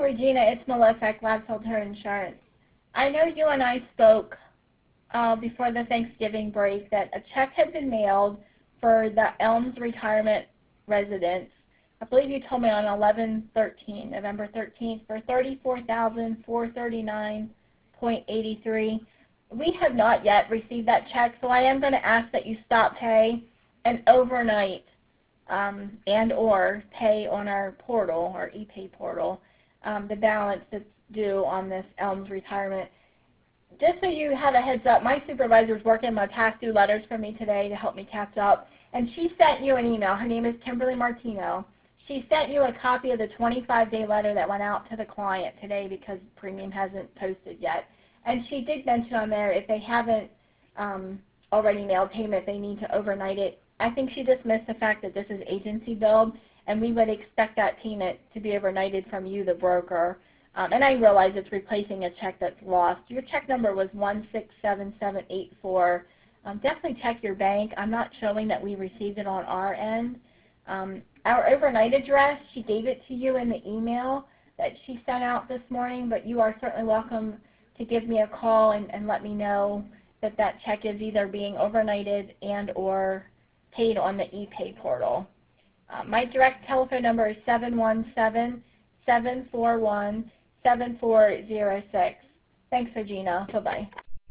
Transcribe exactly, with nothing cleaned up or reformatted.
Regina, it's Melissa at Gladstone Home Insurance. I know you and I spoke uh, before the Thanksgiving break that a check had been mailed for the Elms Retirement Residence. I believe you told me on eleven thirteen, November thirteenth, for thirty-four thousand four hundred thirty-nine dollars and eighty-three cents. We have not yet received that check, so I am going to ask that you stop pay and overnight um, and or pay on our portal, our ePay portal, um, the balance that's due on this Elms Retirement. Just so you have a heads up, my supervisor is working my past due letters for me today to help me catch up, and she sent you an email. Her name is Kimberly Martino. She sent you a copy of the twenty-five day letter that went out to the client today because premium hasn't posted yet. And she did mention on there if they haven't um, already mailed payment, they need to overnight it. I think she just missed the fact that this is agency billed, and we would expect that payment to be overnighted from you, the broker. Um, and I realize it's replacing a check that's lost. Your check number was one six seven seven eight four. Um, definitely check your bank. I'm not showing that we received it on our end. Um, our overnight address, she gave it to you in the email that she sent out this morning, but you are certainly welcome to give me a call and, and let me know that that check is either being overnighted and or paid on the ePay portal. Uh, my direct telephone number is seven one seven, seven four one, seven four zero six. Thanks, Regina. Bye-bye.